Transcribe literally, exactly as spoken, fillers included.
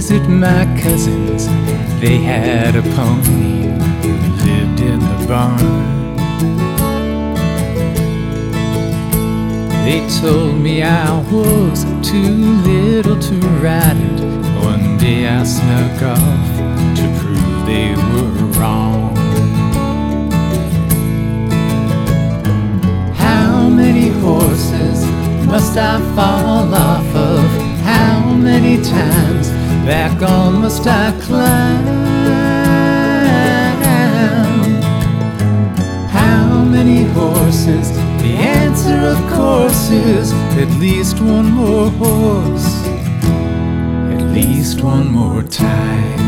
visit my cousins. They had a pony who lived in the barn. They told me I was too little to ride it. One day I snuck off to prove they were wrong. How many horses must I fall off of? How many times back on must I climb? How many horses? The answer, of course, is at least one more horse, at least one more time.